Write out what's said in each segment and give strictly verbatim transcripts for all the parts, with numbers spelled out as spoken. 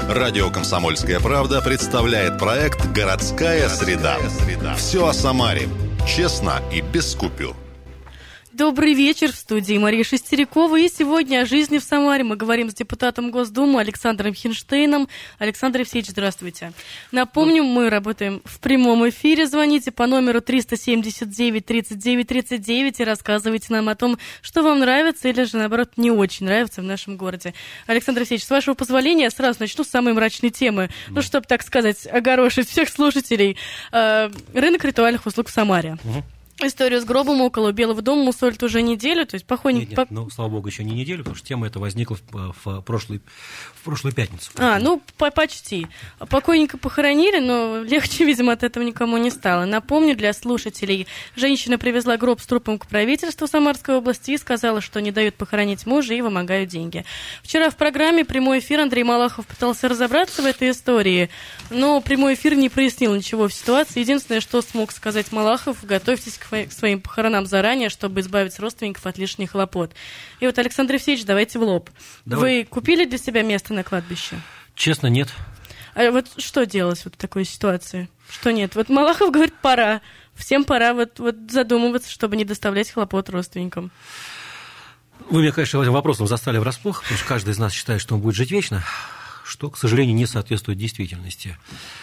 Радио «Комсомольская правда» представляет проект «Городская среда». Все о Самаре. Честно и без купюр. Добрый вечер, в студии Мария Шестерякова. И сегодня о жизни в Самаре мы говорим с депутатом Госдумы Александром Хинштейном. Александр Евсеевич, здравствуйте. Напомню, мы работаем в прямом эфире. Звоните по номеру триста семьдесят девять тридцать девять тридцать девять и рассказывайте нам о том, что вам нравится или же, наоборот, не очень нравится в нашем городе. Александр Евсеевич, с вашего позволения, я сразу начну с самой мрачной темы. Да. Ну, чтобы, так сказать, огорошить всех слушателей. Рынок ритуальных услуг в Самаре. Угу. Историю с гробом около Белого дома мусолят уже неделю, то есть покойник... Нет, нет, по... ну, слава богу, еще не неделю, потому что тема эта возникла в, в, прошлый, в прошлую пятницу. А, ну, по почти. Покойника похоронили, но легче, видимо, от этого никому не стало. Напомню для слушателей, женщина привезла гроб с трупом к правительству Самарской области и сказала, что не дают похоронить мужа и вымогают деньги. Вчера в программе «Прямой эфир» Андрей Малахов пытался разобраться в этой истории, но прямой эфир не прояснил ничего в ситуации. Единственное, что смог сказать Малахов: готовьтесь к к своим похоронам заранее, чтобы избавить родственников от лишних хлопот. И вот, Александр Евсеевич, давайте в лоб. Давай. Вы купили для себя место на кладбище? Честно, нет. А вот что делать вот в такой ситуации? Что нет? Вот Малахов говорит, пора. Всем пора вот, вот задумываться, чтобы не доставлять хлопот родственникам. Вы меня, конечно, этим вопросом застали врасплох, потому что каждый из нас считает, что он будет жить вечно, что, к сожалению, не соответствует действительности.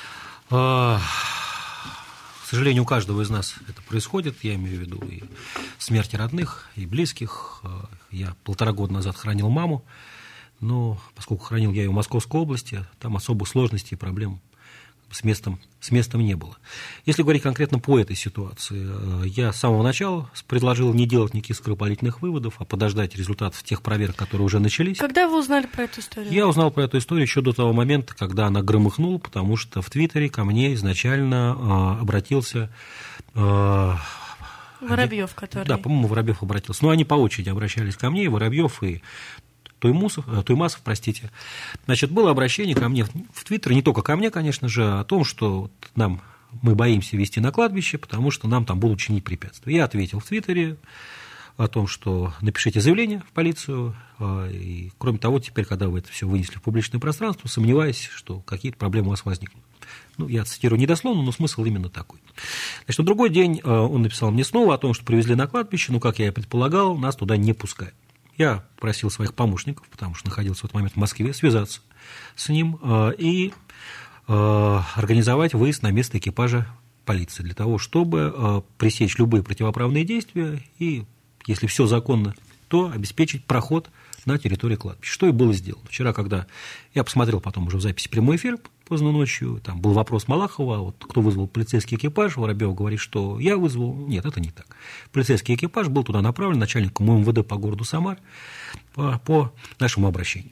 К сожалению, у каждого из нас это происходит, я имею в виду и смерти родных, и близких. Я полтора года назад хоронил маму, но поскольку хоронил я ее в Московской области, там особых сложностей и проблем с местом, с местом не было. Если говорить конкретно по этой ситуации, я с самого начала предложил не делать никаких скоропалительных выводов, а подождать результатов тех проверок, которые уже начались. Когда вы узнали про эту историю? Я узнал про эту историю еще до того момента, когда она громыхнула, потому что в Твиттере ко мне изначально э, обратился... Э, Воробьев, который... Да, по-моему, Воробьев обратился. Но они по очереди обращались ко мне, и Воробьев, и Туймасов, Туймасов, простите. Значит, было обращение ко мне в Твиттер, не только ко мне, конечно же, о том, что нам, мы боимся вести на кладбище, потому что нам там будут чинить препятствия. Я ответил в Твиттере о том, что напишите заявление в полицию, и, кроме того, теперь, когда вы это все вынесли в публичное пространство, сомневаюсь, что какие-то проблемы у вас возникнут. Ну, я цитирую недословно, но смысл именно такой. Значит, на другой день он написал мне снова о том, что привезли на кладбище, но, как я и предполагал, нас туда не пускают. Я просил своих помощников, потому что находился в этот момент в Москве, связаться с ним и организовать выезд на место экипажа полиции для того, чтобы пресечь любые противоправные действия и, если все законно, то обеспечить проход на территории кладбища. Что и было сделано. Вчера, когда я посмотрел потом уже в записи прямой эфир поздно ночью, там был вопрос Малахова, вот, кто вызвал полицейский экипаж, Воробьев говорит, что я вызвал. Нет, это не так. Полицейский экипаж был туда направлен начальником эм вэ дэ по городу Самар по, по нашему обращению.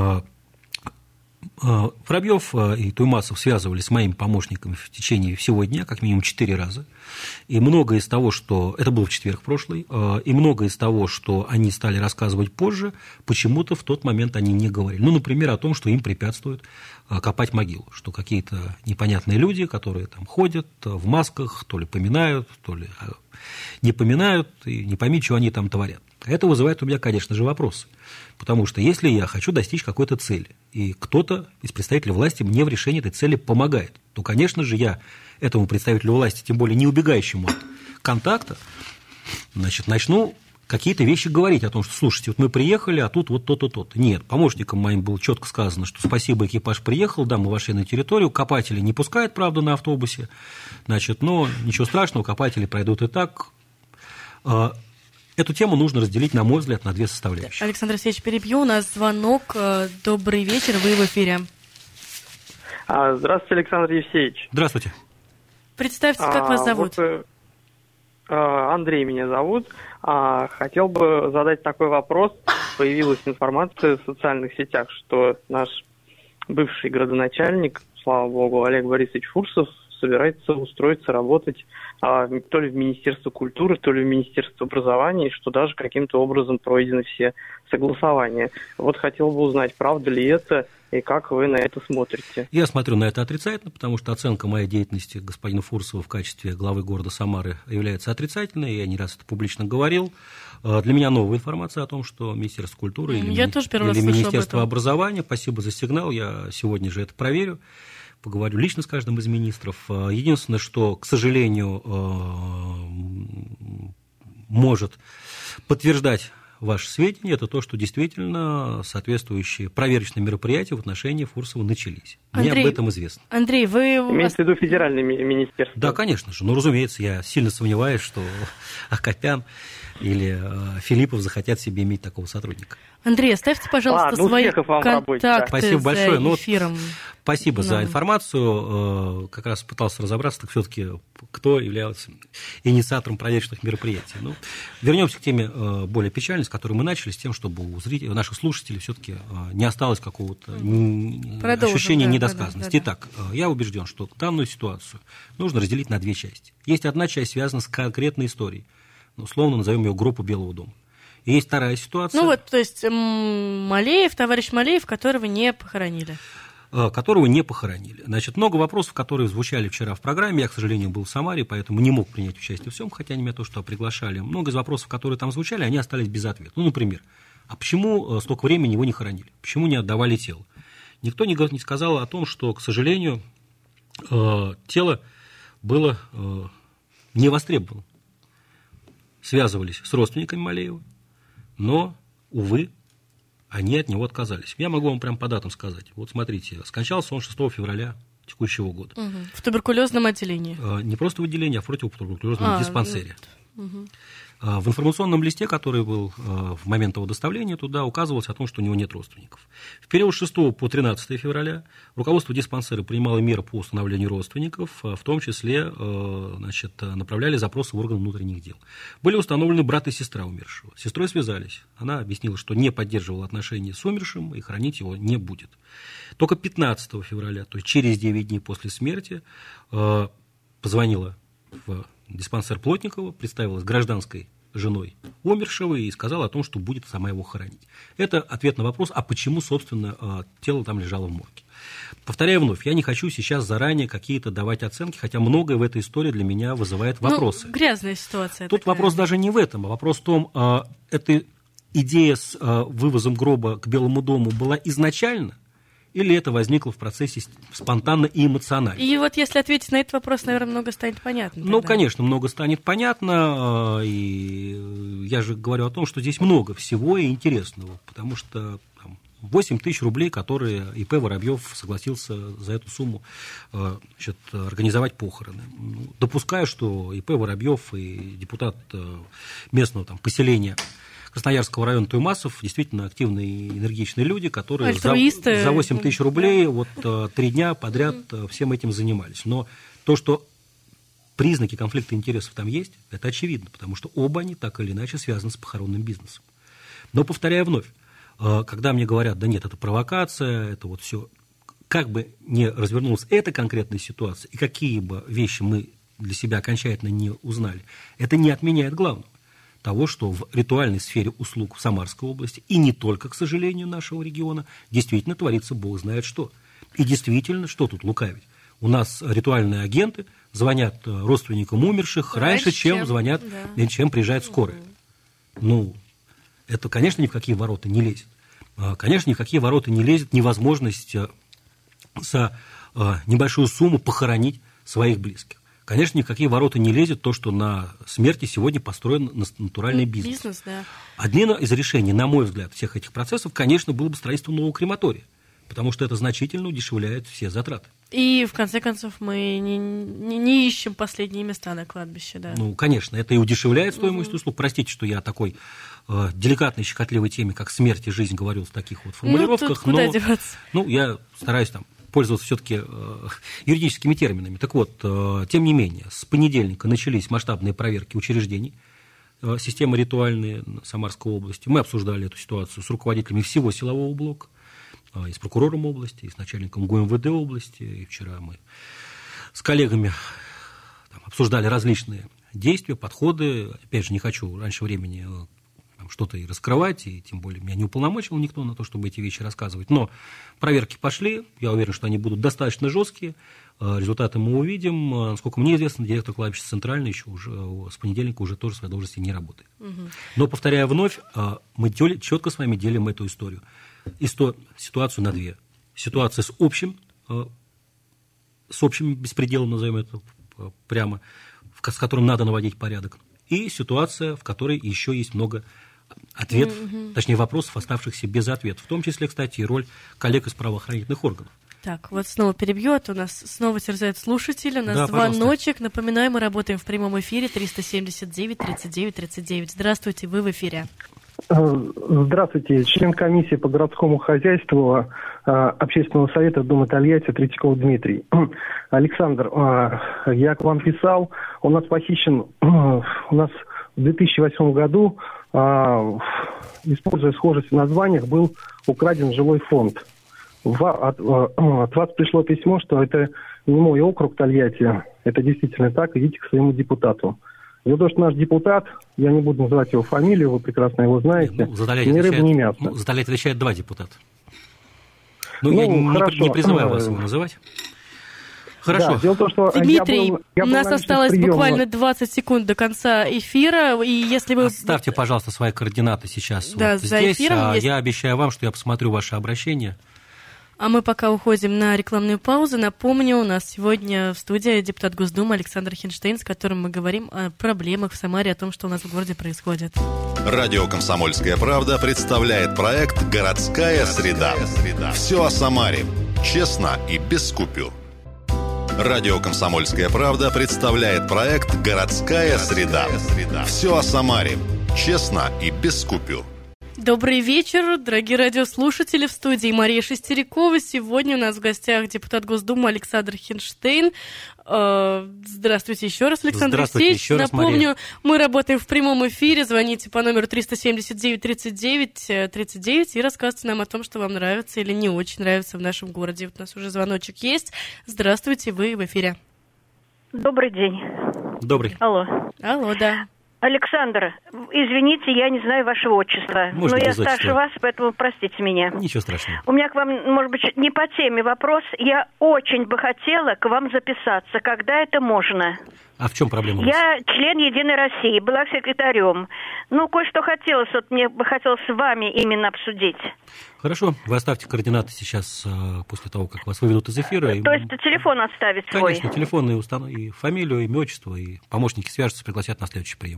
Воробьев и Туймасов связывались с моими помощниками в течение всего дня, как минимум четыре раза. И многое из того, что... Это было в четверг прошлый. И многое из того, что они стали рассказывать позже, почему-то в тот момент они не говорили. Ну, например, о том, что им препятствуют копать могилу. Что какие-то непонятные люди, которые там ходят в масках, то ли поминают, то ли не поминают, и не пойми, что они там творят. Это вызывает у меня, конечно же, вопросы. Потому что если я хочу достичь какой-то цели, и кто-то из представителей власти мне в решении этой цели помогает, то, конечно же, я этому представителю власти, тем более не убегающему от контакта, значит, начну какие-то вещи говорить о том, что, слушайте, вот мы приехали, а тут вот то-то, то-то. Нет, помощникам моим было четко сказано, что спасибо, экипаж приехал, да, мы вошли на территорию, копатели не пускают, правда, на автобусе, значит, но ничего страшного, копатели пройдут и так. Эту тему нужно разделить, на мой взгляд, на две составляющие. Александр Алексеевич, перебью. У нас звонок. Добрый вечер, вы в эфире. Здравствуйте, Александр Евсеевич. Здравствуйте. Представьте, как а, вас зовут? Вот, Андрей меня зовут. Хотел бы задать такой вопрос. Появилась информация в социальных сетях, что наш бывший градоначальник, слава богу, Олег Борисович Фурсов, собирается устроиться работать а, то ли в Министерство культуры, то ли в Министерство образования, что даже каким-то образом пройдены все согласования. Вот хотел бы узнать, правда ли это, и как вы на это смотрите? Я смотрю на это отрицательно, потому что оценка моей деятельности господина Фурсова в качестве главы города Самары является отрицательной, я не раз это публично говорил. Для меня новая информация о том, что Министерство культуры или, я тоже первый раз или слышу Министерство об этом. образования, спасибо за сигнал, я сегодня же это проверю, поговорю лично с каждым из министров. Единственное, что, к сожалению, может подтверждать ваши сведения, это то, что действительно соответствующие проверочные мероприятия в отношении Фурсова начались. Мне Андрей, об этом известно. Андрей, вы... Имеется в виду федеральное ми- министерство? Да, конечно же. Ну, разумеется, я сильно сомневаюсь, что Акопян или э, Филиппов захотят себе иметь такого сотрудника. Андрей, оставьте, пожалуйста, А, ну, свои успехов вам в работе, да. контакты Спасибо большое. за Ну, эфиром. Спасибо Да. за информацию. Как раз пытался разобраться, так все-таки кто являлся инициатором проверочных мероприятий. Ну, вернемся к теме более печальной, с которой мы начали, с тем, чтобы у зрителей, у наших слушателей все-таки не осталось какого-то Продолжим, ощущения да, недосказанности. да, да, да. Итак, я убежден, что данную ситуацию нужно разделить на две части. Есть одна часть, связана с конкретной историей. Условно назовем ее группу Белого дома. И есть вторая ситуация. Ну вот, то есть Малеев, товарищ Малеев, которого не похоронили. Которого не похоронили. Значит, много вопросов, которые звучали вчера в программе. Я, к сожалению, был в Самаре, поэтому не мог принять участие в всем, хотя они меня то, что приглашали. Много из вопросов, которые там звучали, они остались без ответа. Ну, например, а почему столько времени его не хоронили? Почему не отдавали тело? Никто не сказал о том, что, к сожалению, тело было не востребовано. Связывались с родственниками Малеева, но, увы, они от него отказались. Я могу вам прямо по датам сказать. Вот смотрите, скончался он шестого февраля текущего года. Угу. В туберкулезном отделении. Не просто в отделении, а в противотуберкулезном а, диспансере. Угу. В информационном листе, который был в момент его доставления туда, указывалось о том, что у него нет родственников. В период с шестого по тринадцатое февраля руководство диспансера принимало меры по установлению родственников, в том числе, значит, направляли запросы в органы внутренних дел. Были установлены брат и сестра умершего. С сестрой связались. Она объяснила, что не поддерживала отношения с умершим и хранить его не будет. Только пятнадцатого февраля, то есть через девять дней после смерти, позвонила в диспансер Плотникова, представилась гражданской женой умершего и сказала о том, что будет сама его хоронить. Это ответ на вопрос, а почему, собственно, тело там лежало в морге. Повторяю вновь, я не хочу сейчас заранее какие-то давать оценки, хотя многое в этой истории для меня вызывает вопросы. Ну, грязная ситуация. Тут такая. Вопрос даже не в этом, а вопрос в том, эта идея с вывозом гроба к Белому дому была изначально, или это возникло в процессе спонтанно и эмоционально? И вот если ответить на этот вопрос, наверное, много станет понятно. Ну, тогда. конечно, много станет понятно, и я же говорю о том, что здесь много всего и интересного, потому что там, восемь тысяч рублей, которые ИП Воробьев согласился за эту сумму, значит, организовать похороны. Допускаю, что ИП Воробьев и депутат местного там, поселения Красноярского района Туймасов действительно активные и энергичные люди, которые за, за восемь тысяч рублей вот три дня подряд всем этим занимались. Но то, что признаки конфликта интересов там есть, это очевидно, потому что оба они так или иначе связаны с похоронным бизнесом. Но, повторяю вновь, когда мне говорят, да нет, это провокация, это вот все, как бы ни развернулась эта конкретная ситуация, и какие бы вещи мы для себя окончательно не узнали, это не отменяет главного. Того, что в ритуальной сфере услуг в Самарской области, и не только, к сожалению, нашего региона, действительно творится бог знает что. И действительно, что тут лукавить? У нас ритуальные агенты звонят родственникам умерших раньше, раньше чем, чем звонят, да. чем приезжает скорая. Ну, это, конечно, ни в какие ворота не лезет. Конечно, ни в какие ворота не лезет невозможность за небольшую сумму похоронить своих близких. Конечно, ни в какие ворота не лезет то, что на смерти сегодня построен натуральный бизнес. бизнес да. Одним из решений, на мой взгляд, всех этих процессов, конечно, было бы строительство нового крематория, потому что это значительно удешевляет все затраты. И, в конце концов, мы не, не, не ищем последние места на кладбище. Да. Ну, конечно, это и удешевляет стоимость угу. услуг. Простите, что я о такой э, деликатной, щекотливой теме, как смерть и жизнь, говорил в таких вот формулировках. Ну, тут куда но, деваться? Ну, я стараюсь там пользоваться все-таки э, юридическими терминами. Так вот, э, тем не менее, с понедельника начались масштабные проверки учреждений э, системы ритуальной Самарской области. Мы обсуждали эту ситуацию с руководителями всего силового блока, э, и с прокурором области, и с начальником ГУМВД области. И вчера мы с коллегами там, обсуждали различные действия, подходы. Опять же, не хочу раньше времени э, там что-то и раскрывать, и тем более меня не уполномочил никто на то, чтобы эти вещи рассказывать. Но проверки пошли, я уверен, что они будут достаточно жесткие, результаты мы увидим. Насколько мне известно, директор кладбища Центральный еще уже с понедельника уже тоже в своей должности не работает. Угу. Но, повторяю вновь, мы четко с вами делим эту историю. Исто... Ситуацию на две. Ситуация с общим, с общим беспределом, назовем это прямо, с которым надо наводить порядок, и ситуация, в которой еще есть много ответов, mm-hmm. точнее вопросов, оставшихся без ответов, в том числе, кстати, и роль коллег из правоохранительных органов. Так, вот снова перебьет, у нас снова терзает слушатель, у нас да, звоночек. Пожалуйста. Напоминаю, мы работаем в прямом эфире триста семьдесят девять тридцать девять тридцать девять. Здравствуйте, вы в эфире. Здравствуйте, член комиссии по городскому хозяйству Общественного совета Дома Тольятти Третьяков Дмитрий. Александр, я к вам писал, у нас похищен, у нас в две тысячи восьмом году, используя схожесть в названиях, был украден жилой фонд. От, от вас пришло письмо, что это не мой округ Тольятти, это действительно так, идите к своему депутату. Дело в том, что наш депутат, я не буду называть его фамилию, вы прекрасно его знаете, ну, ни рыба, ни мясо. Ну, за Тольятти отвечает два депутата. Ну, ну я не, не призываю вас его называть. Хорошо. Да, дело в том, что Дмитрий, я был, я у нас осталось приема. буквально двадцать секунд до конца эфира, и если вы... Оставьте, пожалуйста, свои координаты сейчас да, вот за здесь. Эфиром А есть... Я обещаю вам, что я посмотрю ваше обращение. А мы пока уходим на рекламную паузу. Напомню, у нас сегодня в студии депутат Госдумы Александр Хинштейн, с которым мы говорим о проблемах в Самаре, о том, что у нас в городе происходит. Радио «Комсомольская правда» представляет проект «Городская среда». Все о Самаре. Честно и без купюр. Радио «Комсомольская правда» представляет проект «Городская среда». Все о Самаре. Честно и без купюр. Добрый вечер, дорогие радиослушатели, в студии Мария Шестерякова. Сегодня у нас в гостях депутат Госдумы Александр Хинштейн. Здравствуйте еще раз, Александр Алексеевич. Еще раз, Напомню, Мария. Мы работаем в прямом эфире. Звоните по номеру триста семьдесят девять тридцать девять тридцать девять и рассказывайте нам о том, что вам нравится или не очень нравится в нашем городе. Вот у нас уже звоночек есть. Здравствуйте, вы в эфире. Добрый день. Добрый. Алло. Алло, да. Александр, извините, я не знаю вашего отчества, Можно но я без отчества. старше вас, поэтому простите меня. Ничего страшного. У меня к вам, может быть, не по теме вопрос. Я очень бы хотела к вам записаться. Когда это можно? А в чем проблема? Я член Единой России, была секретарем. Ну, кое-что хотелось, вот мне бы хотелось с вами именно обсудить. Хорошо, вы оставьте координаты сейчас, после того, как вас выведут из эфира. То и... есть телефон оставить свой? Конечно, телефон и, установ... и фамилию, имя, отчество, и помощники свяжутся, пригласят на следующий прием.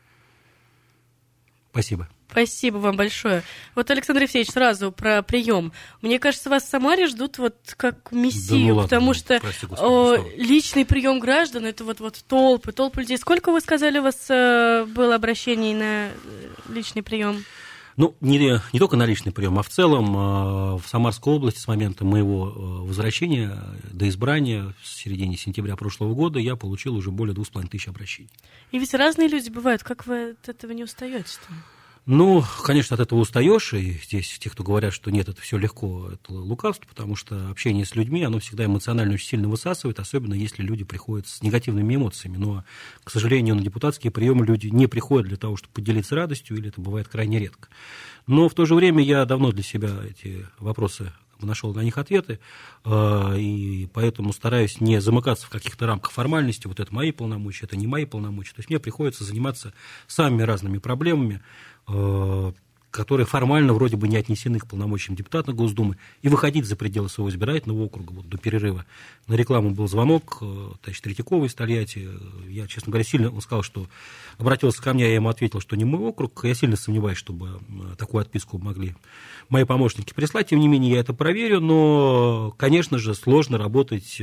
Спасибо. Спасибо вам большое. Вот, Александр Алексеевич, сразу про прием. Мне кажется, вас в Самаре ждут вот как мессию, да ну ладно, потому ну, что прости, Господи, э, личный прием граждан, это вот, вот толпы, толпы людей. Сколько, вы сказали, у вас э, было обращений на личный прием? Ну, не, не только на личный прием, а в целом э, в Самарской области с момента моего э, возвращения до избрания в середине сентября прошлого года я получил уже более двух с половиной тысяч обращений. И ведь разные люди бывают. Как вы от этого не устаете-то? Ну, конечно, от этого устаешь, и здесь те, кто говорят, что нет, это все легко, это лукавство, потому что общение с людьми, оно всегда эмоционально очень сильно высасывает, особенно если люди приходят с негативными эмоциями. Но, к сожалению, на депутатские приемы люди не приходят для того, чтобы поделиться радостью, или это бывает крайне редко. Но в то же время я давно для себя эти вопросы нашел на них ответы, и поэтому стараюсь не замыкаться в каких-то рамках формальности, вот это мои полномочия, это не мои полномочия. То есть мне приходится заниматься самыми разными проблемами, которые формально вроде бы не отнесены к полномочиям депутата Госдумы, и выходить за пределы своего избирательного округа. Вот до перерыва на рекламу был звонок товарища Третьякова из Тольятти. Я, честно говоря, сильно, он сказал, что обратился ко мне, я ему ответил, что не мой округ. Я сильно сомневаюсь, чтобы такую отписку могли мои помощники прислать. Тем не менее, я это проверю, но, конечно же, сложно работать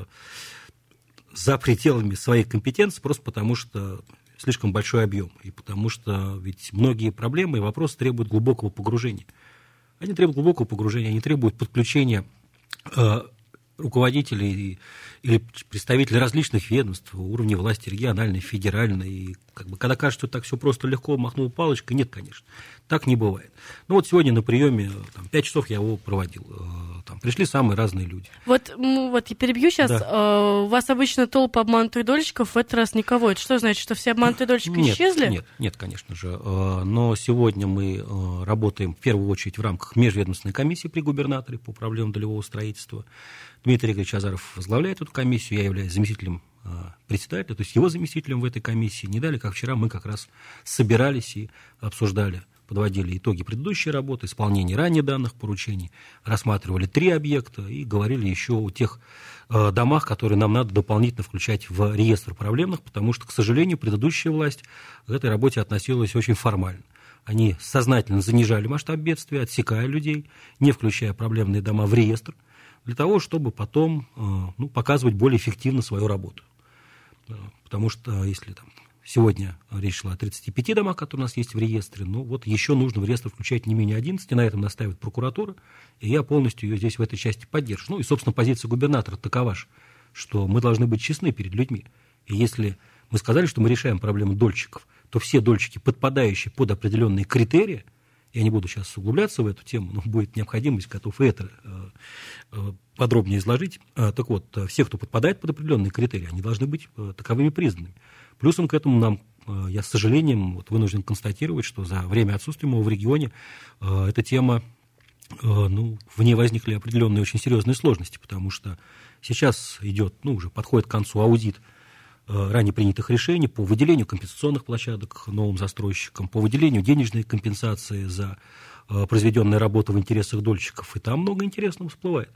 за пределами своей компетенции, просто потому что слишком большой объем, и потому что ведь многие проблемы и вопросы требуют глубокого погружения. Они требуют глубокого погружения, они требуют подключения э, руководителей или представителей различных ведомств, уровней власти региональной, федеральной, и как бы, когда кажется, что так все просто легко махнул палочкой, нет, конечно, так не бывает. Ну вот сегодня на приеме там, пять часов я его проводил, там пришли самые разные люди. Вот, вот я перебью сейчас, да. У вас обычно толпа обманутых дольщиков, в этот раз никого. Это что значит, что все обманутые дольщики нет, исчезли? Нет, нет, конечно же, но сегодня мы работаем в первую очередь в рамках межведомственной комиссии при губернаторе по проблемам долевого строительства. Дмитрий Игоревич Азаров возглавляет эту комиссию, я являюсь заместителем председателя, то есть его заместителем в этой комиссии. Не далее, как вчера, мы как раз собирались и обсуждали, подводили итоги предыдущей работы, исполнения ранее данных поручений, рассматривали три объекта и говорили еще о тех э, домах, которые нам надо дополнительно включать в реестр проблемных, потому что, к сожалению, предыдущая власть к этой работе относилась очень формально. Они сознательно занижали масштаб бедствия, отсекая людей, не включая проблемные дома в реестр, для того, чтобы потом э, ну, показывать более эффективно свою работу. Потому что если там, сегодня речь шла о тридцати пяти домах, которые у нас есть в реестре, ну вот еще нужно в реестр включать не менее одиннадцати, на этом настаивает прокуратура, и я полностью ее здесь в этой части поддерживаю. Ну и, собственно, позиция губернатора такова же, что мы должны быть честны перед людьми. И если мы сказали, что мы решаем проблему дольщиков, то все дольщики, подпадающие под определенные критерии, я не буду сейчас углубляться в эту тему, но будет необходимость, готов и это э, подробнее изложить. А, так вот, все, кто подпадает под определенные критерии, они должны быть э, таковыми признанными. Плюсом к этому нам, э, я с сожалением вот, вынужден констатировать, что за время отсутствия моего в регионе э, эта тема, э, ну, в ней возникли определенные очень серьезные сложности, потому что сейчас идет, ну, уже подходит к концу аудит ранее принятых решений по выделению компенсационных площадок новым застройщикам, по выделению денежной компенсации за произведенную работу в интересах дольщиков. И там много интересного всплывает.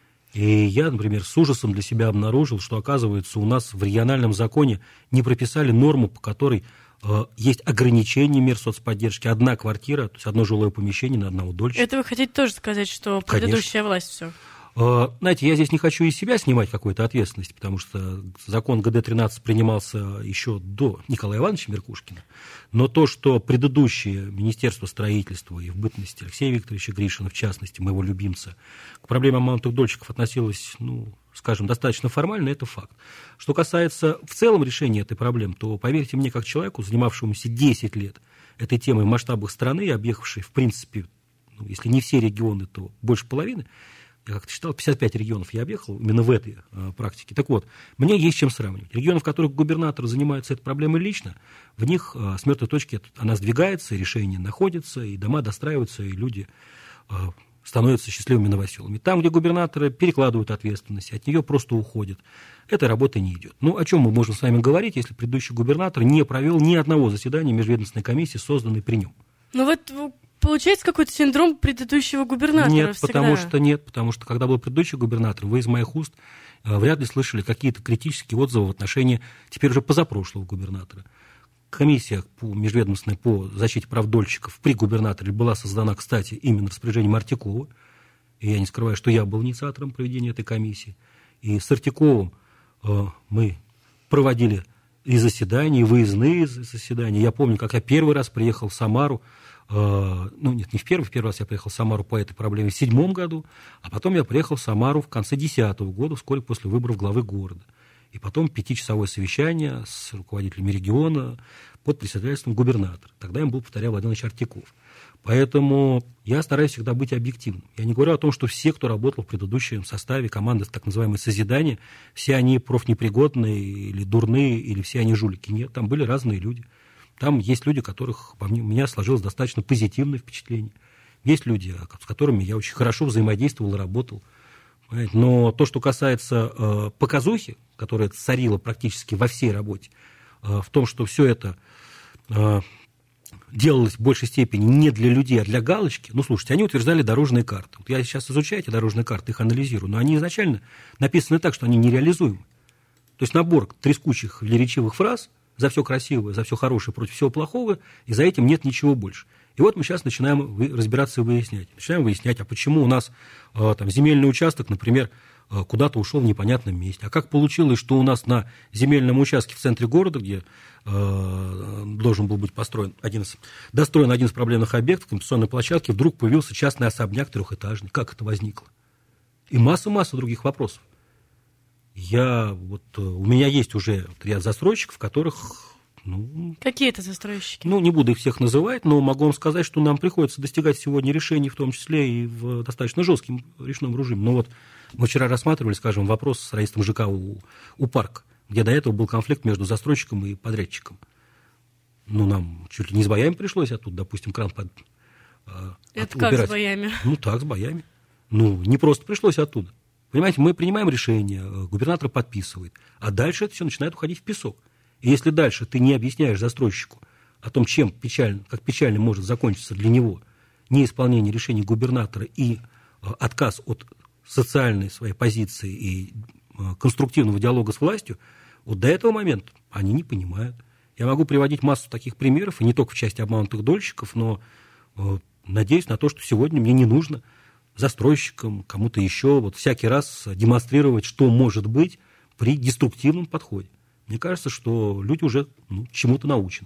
И я, например, с ужасом для себя обнаружил, что, оказывается, у нас в региональном законе не прописали норму, по которой э, есть ограничение мер соцподдержки. Одна квартира, то есть одно жилое помещение на одного дольщика. Это вы хотите тоже сказать, что предыдущая Конечно. власть все? Знаете, я здесь не хочу из себя снимать какую-то ответственность, потому что закон гэ дэ тринадцать принимался еще до Николая Ивановича Меркушкина, но то, что предыдущее Министерство строительства и в бытности Алексея Викторовича Гришина, в частности, моего любимца, к проблеме обманутых дольщиков относилось, ну, скажем, достаточно формально, это факт. Что касается в целом решения этой проблемы, то, поверьте мне, как человеку, занимавшемуся десять лет этой темой в масштабах страны, объехавшей, в принципе, ну, если не все регионы, то больше половины, я как-то считал, пятьдесят пять регионов я объехал именно в этой а, практике. Так вот, мне есть чем сравнивать. Регионы, в которых губернатор занимается этой проблемой лично, в них а, с мертвой точки она сдвигается, решения находятся, и дома достраиваются, и люди а, становятся счастливыми новоселами. Там, где губернаторы перекладывают ответственность, от нее просто уходят, эта работа не идет. Ну, о чем мы можем с вами говорить, если предыдущий губернатор не провел ни одного заседания межведомственной комиссии, созданной при нем? Ну вот... Получается какой-то синдром предыдущего губернатора Нет, всегда. потому что нет, потому что когда был предыдущий губернатор, вы из моих уст э, вряд ли слышали какие-то критические отзывы в отношении теперь уже позапрошлого губернатора. Комиссия по, межведомственная по защите прав дольщиков при губернаторе была создана, кстати, именно распоряжением Артикова. И я не скрываю, что я был инициатором проведения этой комиссии. И с Артиковым э, мы проводили и заседания, и выездные заседания. Я помню, как я первый раз приехал в Самару. Ну, нет, не в первый, в первый раз я приехал в Самару по этой проблеме в седьмом году, а потом я приехал в Самару в конце десятого года, вскоре после выборов главы города. И потом пятичасовое совещание с руководителями региона под председательством губернатора. Тогда им был, повторял, Владимир Ильич Артиков. Поэтому я стараюсь всегда быть объективным. Я не говорю о том, что все, кто работал в предыдущем составе команды так называемое «Созидание», все они профнепригодные или дурные, или все они жулики. Нет, там были разные люди. Там есть люди, которых у меня сложилось достаточно позитивное впечатление. Есть люди, с которыми я очень хорошо взаимодействовал и работал. Но то, что касается э, показухи, которая царила практически во всей работе, э, в том, что все это э, делалось в большей степени не для людей, а для галочки, ну, слушайте, они утверждали дорожные карты. Вот я сейчас изучаю эти дорожные карты, их анализирую, но они изначально написаны так, что они нереализуемы. То есть набор трескучих или речивых фраз за все красивое, за все хорошее против всего плохого, и за этим нет ничего больше. И вот мы сейчас начинаем разбираться и выяснять. Начинаем выяснять, а почему у нас э, там, земельный участок, например, э, куда-то ушел в непонятном месте. А как получилось, что у нас на земельном участке в центре города, где э, должен был быть построен один из, достроен один из проблемных объектов, компенсационной площадки, вдруг появился частный особняк трехэтажный. Как это возникло? И масса-масса других вопросов. Я, вот, у меня есть уже ряд застройщиков, которых Ну, какие это застройщики? Ну, не буду их всех называть, но могу вам сказать, что нам приходится достигать сегодня решений, в том числе и в достаточно жестком речном режиме. Но вот мы вчера рассматривали, скажем, вопрос с строительством ЖК у, у парка, где до этого был конфликт между застройщиком и подрядчиком. Ну, нам чуть ли не с боями пришлось оттуда, допустим, кран под, э, это убирать. как с боями? Ну, так, с боями. Ну, не просто пришлось оттуда. Понимаете, мы принимаем решение, губернатор подписывает, а дальше это все начинает уходить в песок. И если дальше ты не объясняешь застройщику о том, чем печально, как печально может закончиться для него неисполнение решений губернатора и э, отказ от социальной своей позиции и э, конструктивного диалога с властью, вот до этого момента они не понимают. Я могу приводить массу таких примеров, и не только в части обманутых дольщиков, но э, надеюсь на то, что сегодня мне не нужно застройщикам, кому-то еще вот всякий раз демонстрировать, что может быть при деструктивном подходе. Мне кажется, что люди уже ну, чему-то научены.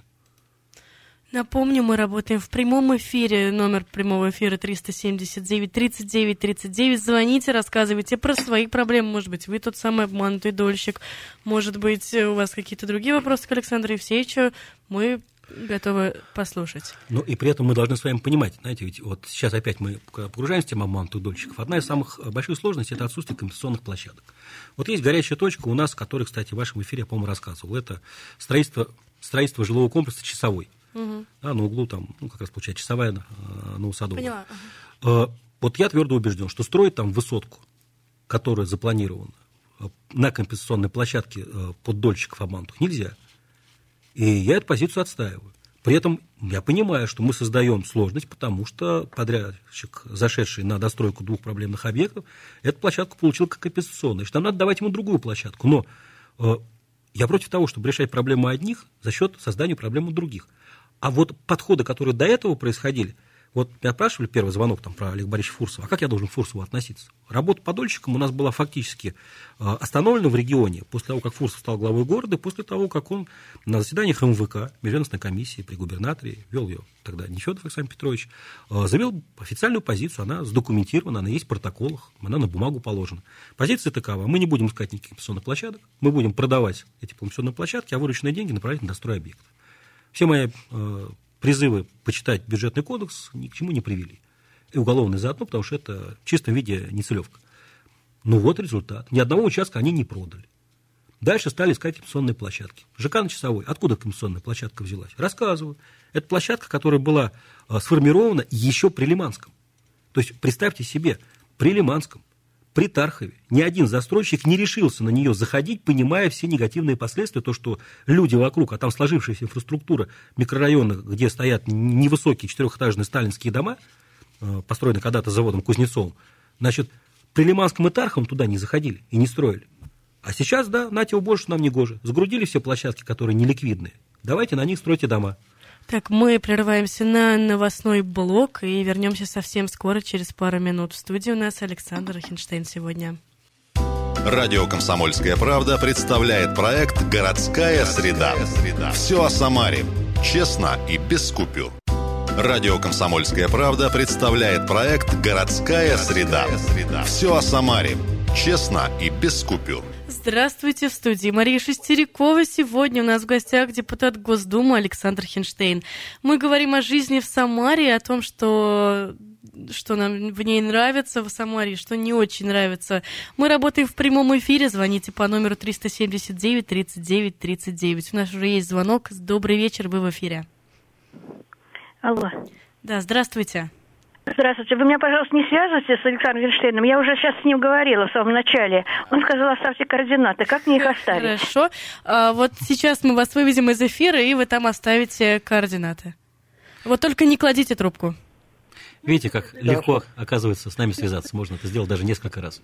Напомню, мы работаем в прямом эфире. Номер прямого эфира триста семьдесят девять тридцать девять тридцать девять. Звоните, рассказывайте про свои проблемы. Может быть, вы тот самый обманутый дольщик. Может быть, у вас какие-то другие вопросы к Александру Евсеевичу. Мы готовы послушать. Ну и при этом мы должны с вами понимать, знаете, ведь вот сейчас опять мы погружаемся в тему обманутых дольщиков. Одна из самых больших сложностей – это отсутствие компенсационных площадок. Вот есть горячая точка у нас, о которой, кстати, в вашем эфире, я, по-моему, рассказывал. Это строительство, строительство жилого комплекса «Часовой». Угу. Да, на углу там, ну, как раз получается, Часовая на, на Усадовой. Поняла. Ага. Вот я твердо убежден, что строить там высотку, которая запланирована на компенсационной площадке под дольщиков обманутых, нельзя. И я эту позицию отстаиваю. При этом я понимаю, что мы создаем сложность, потому что подрядчик, зашедший на достройку двух проблемных объектов, эту площадку получил как компенсационную. Что нам надо давать ему другую площадку. Но э, я против того, чтобы решать проблемы одних за счет создания проблем у других. А вот подходы, которые до этого происходили, вот меня спрашивали первый звонок там, про Олега Борисовича Фурсова, а как я должен к Фурсову относиться? Работа по дольщикам у нас была фактически э, остановлена в регионе после того, как Фурсов стал главой города, после того, как он на заседаниях эм вэ ка, Межведомственной комиссии при губернаторе, вел ее тогда не Федоров Александр Петрович, э, завел официальную позицию, она задокументирована, она есть в протоколах, она на бумагу положена. Позиция такова: мы не будем искать никаких компенсационных площадок, мы будем продавать эти компенсационные площадки, а вырученные деньги направлять на дострой объектов. Все мои э, призывы почитать бюджетный кодекс ни к чему не привели. И уголовный заодно, потому что это в чистом виде нецелевка. Ну вот результат. Ни одного участка они не продали. Дальше стали искать компенсационные площадки. ЖК на Часовой. Откуда компенсационная площадка взялась? Рассказываю. Это площадка, которая была э, сформирована еще при Лиманском. То есть представьте себе, при Лиманском, при Тархове ни один застройщик не решился на нее заходить, понимая все негативные последствия, то, что люди вокруг, а там сложившаяся инфраструктура микрорайона, где стоят невысокие четырехэтажные сталинские дома, построенные когда-то заводом Кузнецовым, значит, при Лиманском и Тарховом туда не заходили и не строили. А сейчас, да, нате убольше нам не гоже. Загрудили все площадки, которые неликвидные. Давайте на них стройте дома. Так, мы прерываемся на новостной блок и вернемся совсем скоро, через пару минут. В студии у нас Александр Хинштейн сегодня. Радио «Комсомольская правда» представляет проект «Городская среда». Все о Самаре. Честно и без купюр. Радио «Комсомольская правда» представляет проект «Городская среда». Все о Самаре. Честно и без купюр. Здравствуйте, в студии Мария Шестерякова. Сегодня у нас в гостях депутат Госдумы Александр Хинштейн. Мы говорим о жизни в Самаре, о том, что, что нам в ней нравится в Самаре, что не очень нравится. Мы работаем в прямом эфире. Звоните по номеру триста семьдесят девять тридцать девять тридцать девять. У нас уже есть звонок. Добрый вечер, вы в эфире. Алло. Да, здравствуйте. Здравствуйте. Вы меня, пожалуйста, не связывайте с Александром Хинштейном. Я уже сейчас с ним говорила в самом начале. Он сказал, оставьте координаты. Как мне их оставить? Хорошо. А, вот сейчас мы вас выведем из эфира, и вы там оставите координаты. Вот только не кладите трубку. Видите, как да. легко, оказывается, с нами связаться. Можно это сделать даже несколько раз.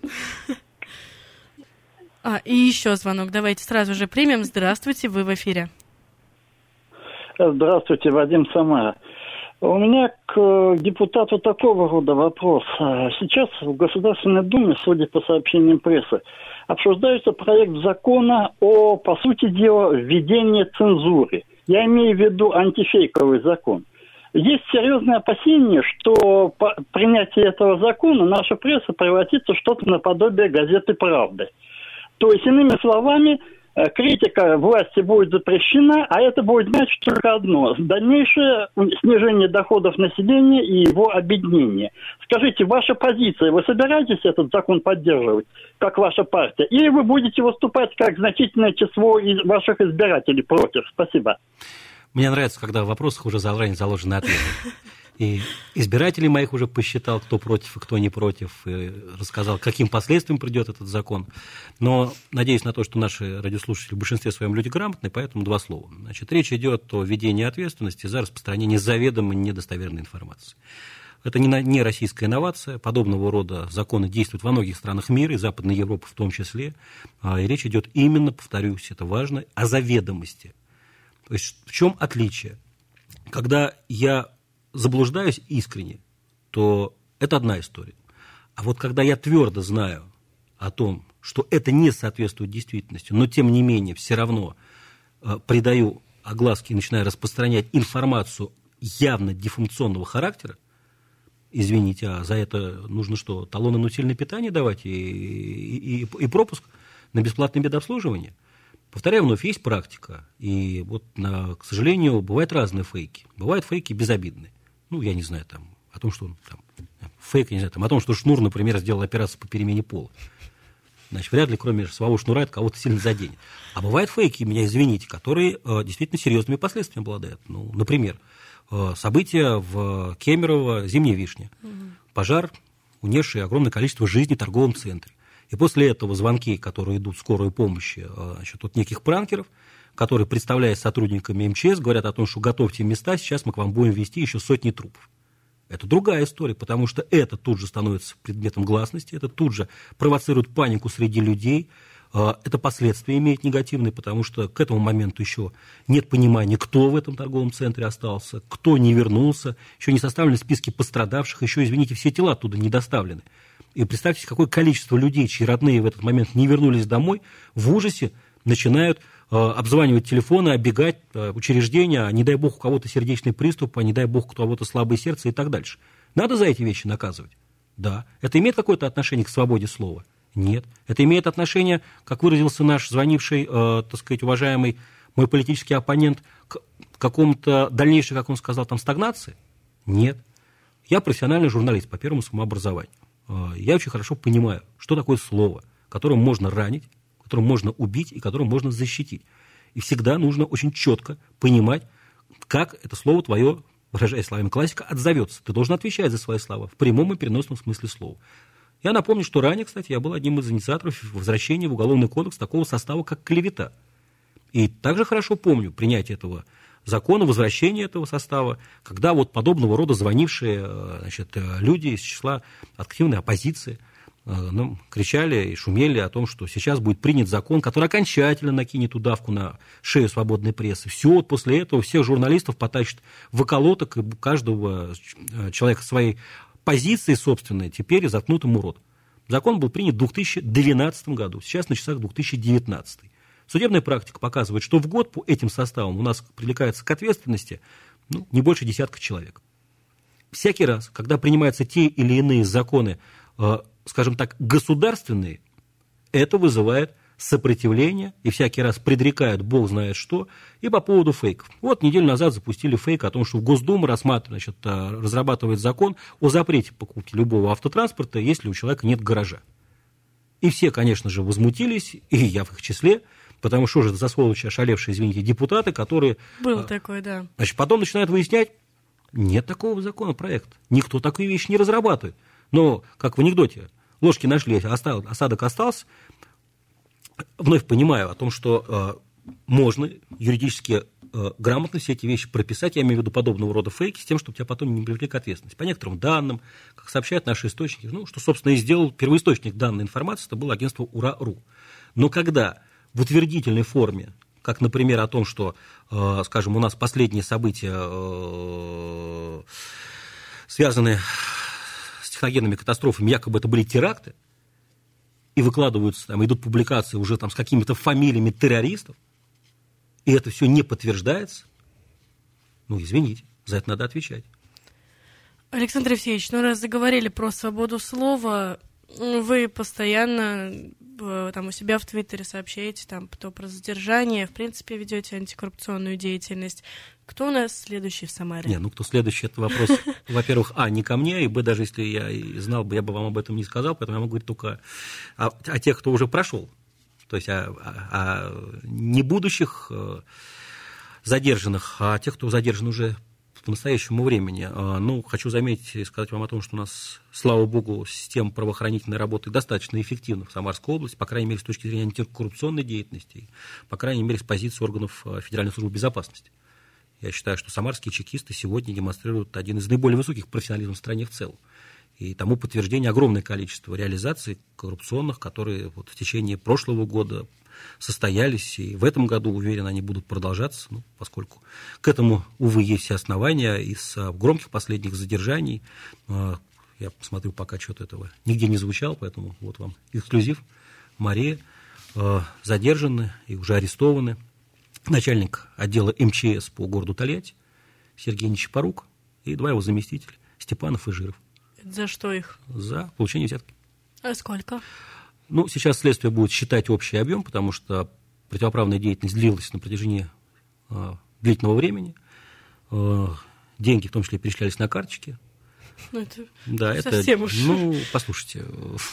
А, и еще звонок. Давайте сразу же примем. Здравствуйте, вы в эфире. Здравствуйте, Вадим, Самара. У меня к депутату такого рода вопрос. Сейчас в Государственной Думе, судя по сообщениям прессы, обсуждается проект закона о, по сути дела, введении цензуры. Я имею в виду антифейковый закон. Есть серьезное опасение, что по принятии этого закона наша пресса превратится в что-то наподобие газеты «Правды». То есть, иными словами, критика власти будет запрещена, а это будет значить только одно – дальнейшее снижение доходов населения и его обеднение. Скажите, ваша позиция, вы собираетесь этот закон поддерживать, как ваша партия, или вы будете выступать как значительное число из ваших избирателей против? Спасибо. Мне нравится, когда в вопросах уже заранее заложены ответы. И избирателей моих уже посчитал, кто против и кто не против, и рассказал, каким последствиям придет этот закон. Но надеюсь на то, что наши радиослушатели в большинстве своем люди грамотные, поэтому два слова. Значит, речь идет о введении ответственности за распространение заведомо недостоверной информации. Это не российская инновация, подобного рода законы действуют во многих странах мира, и Западной Европы в том числе. И речь идет именно, повторюсь, это важно, о заведомости. То есть в чем отличие? Когда я заблуждаюсь искренне, то это одна история. А вот когда я твердо знаю о том, что это не соответствует действительности, но тем не менее все равно э, придаю огласке и начинаю распространять информацию явно дефункционного характера, извините, а за это нужно что, талоны на утильное питание давать и, и, и пропуск на бесплатное медобслуживание? Повторяю вновь, есть практика, и вот, на, к сожалению, бывают разные фейки. Бывают фейки безобидные. Ну, я не знаю, там, о том, что там, фейк, я не знаю, там, о том, что Шнур, например, сделал операцию по перемене пола. Значит, вряд ли, кроме самого Шнура, это кого-то сильно заденет. А бывают фейки, меня извините, которые э, действительно серьезными последствиями обладают. Ну, например, э, события в Кемерово, Зимняя Вишня. Угу. Пожар, унесший огромное количество жизней в торговом центре. И после этого звонки, которые идут в скорую помощь, э, значит, от неких пранкеров, которые, представляясь сотрудниками эм че эс, говорят о том, что готовьте места, сейчас мы к вам будем везти еще сотни трупов. Это другая история, потому что это тут же становится предметом гласности, это тут же провоцирует панику среди людей, это последствия имеет негативные, потому что к этому моменту еще нет понимания, кто в этом торговом центре остался, кто не вернулся, еще не составлены списки пострадавших, еще, извините, все тела оттуда не доставлены. И представьте, какое количество людей, чьи родные в этот момент не вернулись домой, в ужасе начинают обзванивать телефоны, оббегать учреждения, а не дай бог у кого-то сердечный приступ, а не дай бог у кого-то слабое сердце и так дальше. Надо за эти вещи наказывать? Да. Это имеет какое-то отношение к свободе слова? Нет. Это имеет отношение, как выразился наш звонивший, э, так сказать, уважаемый мой политический оппонент, к какому-то дальнейшей, как он сказал, там, стагнации? Нет. Я профессиональный журналист по первому самообразованию. Э, я очень хорошо понимаю, что такое слово, которым можно ранить, которым можно убить и которым можно защитить. И всегда нужно очень четко понимать, как это слово твое, выражаясь словами классика, отзовется. Ты должен отвечать за свои слова в прямом и переносном смысле слова. Я напомню, что ранее, кстати, я был одним из инициаторов возвращения в Уголовный кодекс такого состава, как клевета. И также хорошо помню принятие этого закона, возвращение этого состава, когда вот подобного рода звонившие, значит, люди из числа активной оппозиции ну, кричали и шумели о том, что сейчас будет принят закон, который окончательно накинет удавку на шею свободной прессы. Все, вот после этого всех журналистов потащат в околоток, и каждого человека своей позиции собственной теперь заткнут ему рот. Закон был принят в две тысячи двенадцатом году, сейчас на часах две тысячи девятнадцатый. Судебная практика показывает, что в год по этим составам у нас привлекается к ответственности ну, не больше десятка человек. Всякий раз, когда принимаются те или иные законы, скажем так, государственные, это вызывает сопротивление, и всякий раз предрекают бог знает что, и по поводу фейков. Вот неделю назад запустили фейк о том, что Госдума рассматривает, значит, разрабатывает закон о запрете покупки любого автотранспорта, если у человека нет гаража. И все, конечно же, возмутились, и я в их числе, потому что же это за сволочи ошалевшие, извините, депутаты, которые... Был а, такой, да. Значит, потом начинают выяснять, нет такого законопроекта, никто такие вещи не разрабатывает. Но, как в анекдоте, ложки нашли, осадок остался. Вновь понимаю о том, что э, можно юридически э, грамотно все эти вещи прописать, я имею в виду подобного рода фейки, с тем, чтобы тебя потом не привлекли к ответственности. По некоторым данным, как сообщают наши источники, ну, что, собственно, и сделал первоисточник данной информации, это было агентство УРА.ру. Но когда в утвердительной форме, как, например, о том, что, э, скажем, у нас последние события, э, связанные с техногенными катастрофами, якобы это были теракты, и выкладываются, там, идут публикации уже там, с какими-то фамилиями террористов, и это все не подтверждается, ну, извините, за это надо отвечать. Александр Евсеевич, ну, раз заговорили про свободу слова, вы постоянно там у себя в Твиттере сообщаете там то про задержание, в принципе, ведете антикоррупционную деятельность. Кто у нас следующий в Самаре? Не, ну кто следующий, это вопрос, во-первых, а, не ко мне, и б, даже если я и знал бы, я бы вам об этом не сказал, поэтому я могу говорить только о, о тех, кто уже прошел, то есть о, о, о не будущих задержанных, а о тех, кто задержан уже по настоящему времени. Ну, хочу заметить и сказать вам о том, что у нас, слава богу, система правоохранительной работы достаточно эффективна в Самарской области, по крайней мере, с точки зрения антикоррупционной деятельности, по крайней мере, с позиции органов Федеральной службы безопасности. Я считаю, что самарские чекисты сегодня демонстрируют один из наиболее высоких профессионализмов в стране в целом. И тому подтверждение огромное количество реализаций коррупционных, которые вот в течение прошлого года состоялись, и в этом году, уверен, они будут продолжаться, ну, поскольку к этому, увы, есть все основания. Из громких последних задержаний, я посмотрю, пока что-то этого нигде не звучало, поэтому вот вам эксклюзив. Мария, задержаны и уже арестованы начальник отдела эм че эс по городу Тольятти Сергей Нечипорук и два его заместителя Степанов и Жиров. За что их? За получение взятки. А сколько? Ну, сейчас следствие будет считать общий объем, потому что противоправная деятельность длилась на протяжении э, длительного времени. Э, деньги, в том числе, перечислялись на карточки. Ну, это да, совсем это, уж. Ну, послушайте,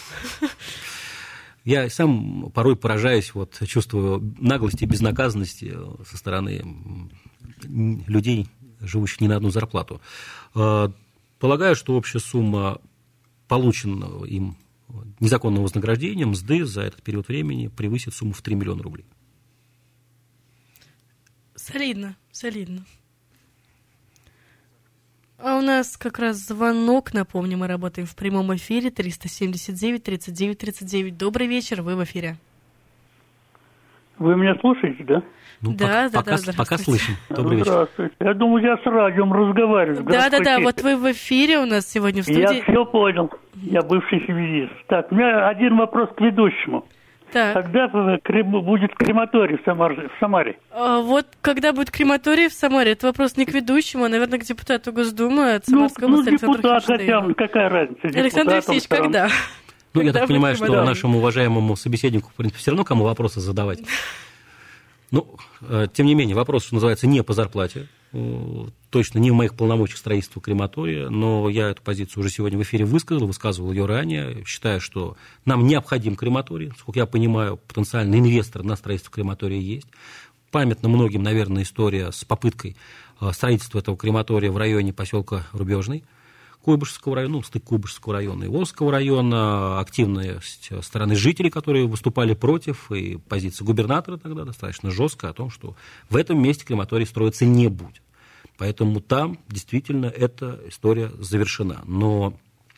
я сам порой поражаюсь, вот, чувствую наглости и безнаказанности со стороны людей, живущих не на одну зарплату. Э, полагаю, что общая сумма полученного им незаконного вознаграждения, мзды за этот период времени превысит сумму в три миллиона рублей. Солидно, солидно. А у нас как раз звонок, напомню, мы работаем в прямом эфире, триста семьдесят девять тридцать девять тридцать девять. Добрый вечер, вы в эфире. Вы меня слушаете, да? Ну, да, пока, да, пока, да, пока слышим. Добрый вечер. Здравствуйте. Я думаю, я с радиом разговариваю. Да, да, да, вот вы в эфире у нас сегодня в студии. Я все понял. Я бывший феминист. Так, у меня один вопрос к ведущему. Так. Когда будет крематорий в Самаре? В Самаре? А, вот когда будет крематорий в Самаре, это вопрос не к ведущему, а, наверное, к депутату Госдумы от Самарской ну, области. Ну, депутат хотя бы, какая разница? Александр Алексеевич, когда? Ну, я так понимаю, что нашему уважаемому собеседнику, в принципе, все равно кому вопросы задавать. Ну, тем не менее, вопрос, что называется, не по зарплате, точно не в моих полномочиях строительства крематория, но я эту позицию уже сегодня в эфире высказал, высказывал ее ранее. Считаю, что нам необходим крематорий. Сколько я понимаю, потенциальный инвестор на строительство крематория есть. Памятна многим, наверное, история с попыткой строительства этого крематория в районе поселка Рубежный, Куйбышевского района, ну, стык Куйбышевского района и Волжского района, активность стороны жителей, которые выступали против, и позиция губернатора тогда достаточно жесткая о том, что в этом месте крематорий строиться не будет. Поэтому там действительно эта история завершена. Но,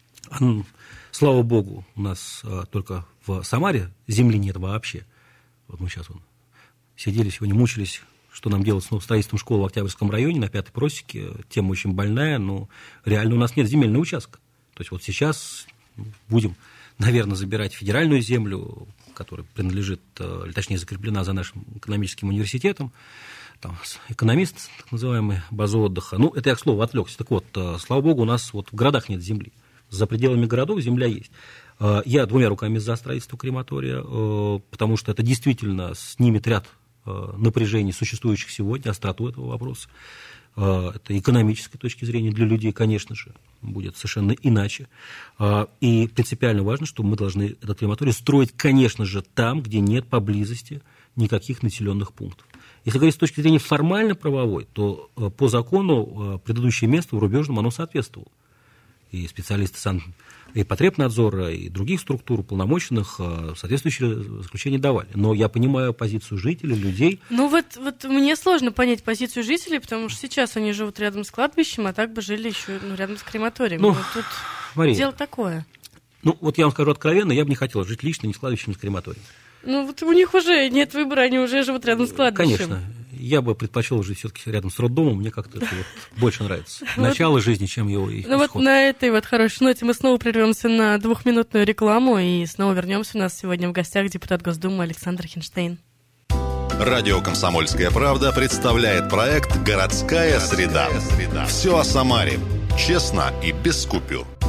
слава богу, у нас только в Самаре земли нет вообще. Вот мы сейчас вон сидели сегодня, мучились, что нам делать с строительством школы в Октябрьском районе на Пятой просеке. Тема очень больная, но реально у нас нет земельного участка. То есть вот сейчас будем, наверное, забирать федеральную землю, которая принадлежит, или точнее закреплена за нашим экономическим университетом. Там экономист, так называемый, база отдыха. Ну, это я, к слову, отвлекся. Так вот, слава богу, у нас вот в городах нет земли. За пределами городов земля есть. Я двумя руками за строительство крематория, потому что это действительно снимет ряд напряжений, существующих сегодня, остроту этого вопроса. Это экономической точки зрения для людей, конечно же, будет совершенно иначе. И принципиально важно, что мы должны этот крематорий строить, конечно же, там, где нет поблизости никаких населенных пунктов. Если говорить с точки зрения формально-правовой, то по закону предыдущее место в Рубежном оно соответствовало. И специалисты сан... и потребнадзора, и других структур уполномоченных соответствующие заключения давали. Но я понимаю позицию жителей, людей. Ну вот, вот мне сложно понять позицию жителей, потому что сейчас они живут рядом с кладбищем, а так бы жили еще ну, рядом с крематорием. Ну, вот тут Мария, дело такое. Ну вот я вам скажу откровенно, я бы не хотел жить лично ни с кладбищем, ни с крематорием. Ну вот у них уже нет выбора, они уже живут рядом с кладбищем. Конечно. Я бы предпочел жить все-таки рядом с роддомом, мне как-то это вот больше нравится. Начало жизни, чем его исход. Ну вот на этой вот хорошей ноте мы снова прервемся на двухминутную рекламу и снова вернемся. У нас сегодня в гостях депутат Госдумы Александр Хинштейн. Радио «Комсомольская правда» представляет проект «Городская среда». Все о Самаре. Честно и без купюр.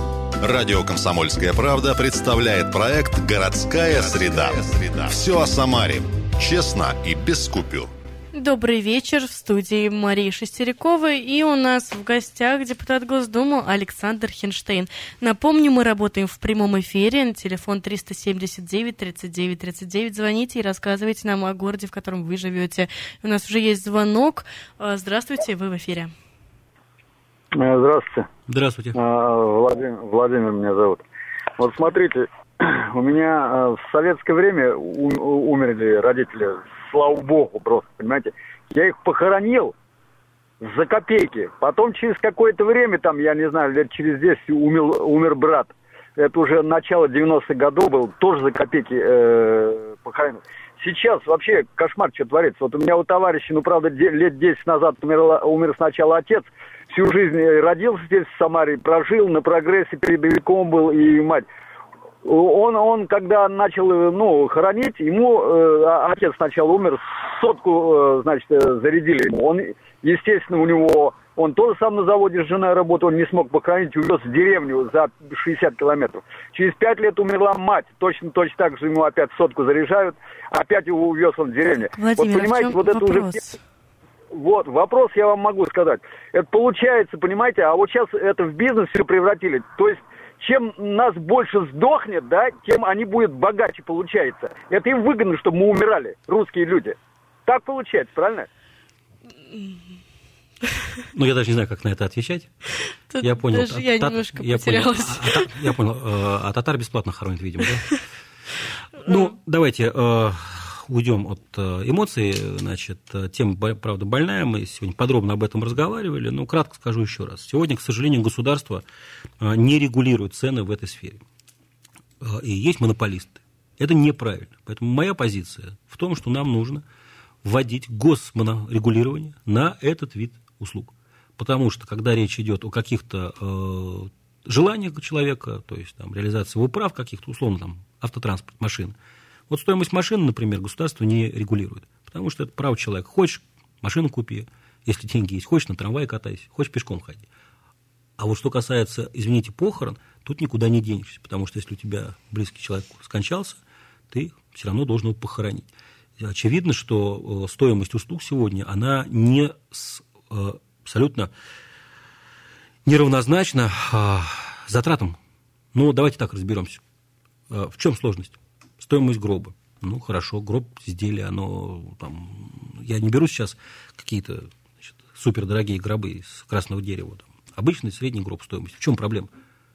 Радио «Комсомольская правда» представляет проект «Городская среда». Все о Самаре. Честно и без купюр. Добрый вечер. В студии Мария Шестерякова. И у нас в гостях депутат Госдумы Александр Хинштейн. Напомню, мы работаем в прямом эфире на телефон триста семьдесят девять тридцать девять тридцать девять. Звоните и рассказывайте нам о городе, в котором вы живете. У нас уже есть звонок. Здравствуйте, вы в эфире. Здравствуйте. Здравствуйте. Владимир, Владимир меня зовут. Вот смотрите, у меня в советское время умерли родители, слава богу, просто, понимаете. Я их похоронил за копейки. Потом через какое-то время, там, я не знаю, лет через десять умер, умер брат. Это уже начало девяностых годов был, тоже за копейки э, похоронил. Сейчас вообще кошмар, что творится. Вот у меня у товарища, ну, правда, лет десять назад умерла, умер сначала отец. Всю жизнь родился здесь, в Самаре, прожил, на прогрессе передовиком был, и мать. Он, он когда начал, ну, хоронить, ему э, отец сначала умер, сотку, э, значит, зарядили ему. Он, естественно, у него, он тоже сам на заводе с женой работал, он не смог похоронить, увез в деревню за шестьдесят километров. Через пять лет умерла мать, точно, точно так же ему опять сотку заряжают, опять его увез он в деревню. Владимир, вот, понимаете, вот это уже... Вот, вопрос я вам могу сказать. Это получается, понимаете, а вот сейчас это в бизнес все превратили. То есть, чем нас больше сдохнет, да, тем они будут богаче, получается. Это им выгодно, чтобы мы умирали, русские люди. Так получается, правильно? Ну, я даже не знаю, как на это отвечать. Тут я понял. Даже я тат, немножко я потерялась. Понял, а, я понял. А татар бесплатно хоронят, видимо, да? Ну, давайте... уйдем от эмоций, значит, тема, правда, больная, мы сегодня подробно об этом разговаривали, но кратко скажу еще раз. Сегодня, к сожалению, государство не регулирует цены в этой сфере. И есть монополисты. Это неправильно. Поэтому моя позиция в том, что нам нужно вводить госмонорегулирование на этот вид услуг. Потому что, когда речь идет о каких-то э, желаниях человека, то есть там, реализации его прав каких-то, условно, там, автотранспорт, машин, вот стоимость машины, например, государство не регулирует, потому что это право человека. Хочешь, машину купи, если деньги есть, хочешь, на трамвае катайся, хочешь, пешком ходи. А вот что касается, извините, похорон, тут никуда не денешься, потому что если у тебя близкий человек скончался, ты все равно должен его похоронить. Очевидно, что стоимость услуг сегодня, она не с, абсолютно неравнозначна затратам. Ну, давайте так разберемся. В чем сложность? Стоимость гроба. Ну, хорошо, гроб, изделие, оно там... Я не беру сейчас какие-то супердорогие гробы из красного дерева. Там. Обычный средний гроб стоимость. В чем проблема?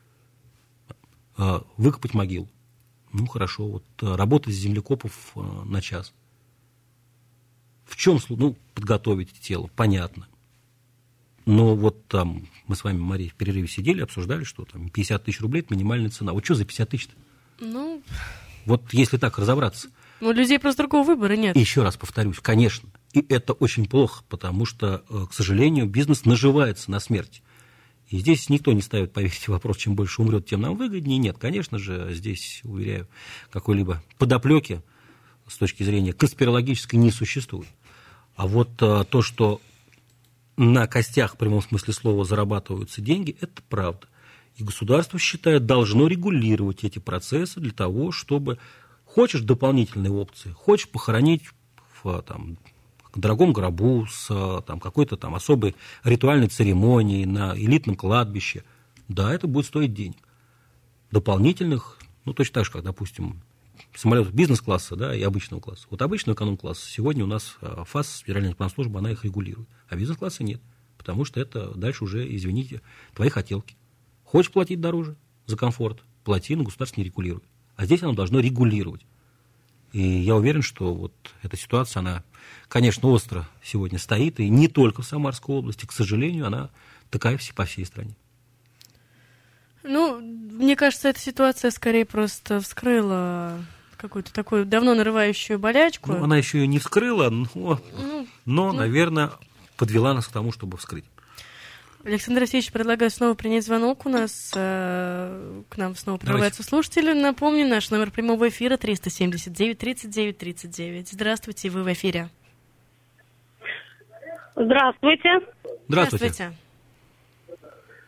Выкопать могилу. Ну, хорошо, вот работать с землекопов на час. В чем, ну, подготовить тело, понятно. Но вот там мы с вами, Мария, в перерыве сидели, обсуждали, что там пятьдесят тысяч рублей – это минимальная цена. Вот что за пятьдесят тысяч-то? Ну... Вот если так разобраться. У людей просто другого выбора нет. И еще раз повторюсь, конечно. И это очень плохо, потому что, к сожалению, бизнес наживается на смерти. И здесь никто не ставит, поверьте, вопрос, чем больше умрет, тем нам выгоднее. Нет, конечно же, здесь, уверяю, какой-либо подоплеки с точки зрения конспирологической не существует. А вот то, что на костях, в прямом смысле слова, зарабатываются деньги, это правда. И государство, считает, должно регулировать эти процессы для того, чтобы, хочешь дополнительные опции, хочешь похоронить в там, дорогом гробу с там, какой-то там особой ритуальной церемонией на элитном кладбище, да, это будет стоить денег. Дополнительных, ну, точно так же, как, допустим, самолетов бизнес-класса, да, и обычного класса. Вот обычного эконом-класса сегодня у нас ФАС, Федеральная планслужба, она их регулирует, а бизнес-класса нет, потому что это дальше уже, извините, твои хотелки. Хочешь платить дороже за комфорт, плати, но государство не регулирует. А здесь оно должно регулировать. И я уверен, что вот эта ситуация, она, конечно, остро сегодня стоит, и не только в Самарской области, к сожалению, она такая по всей стране. Ну, мне кажется, эта ситуация скорее просто вскрыла какую-то такую давно нарывающую болячку. Ну, она еще ее не вскрыла, но, ну, но ну, наверное, подвела нас к тому, чтобы вскрыть. Александр Алексеевич, предлагаю снова принять звонок. У нас э, к нам снова прорываются слушатели. Напомню, наш номер прямого эфира триста семьдесят девять тридцать девять тридцать девять. Здравствуйте, вы в эфире. Здравствуйте. Здравствуйте. Здравствуйте.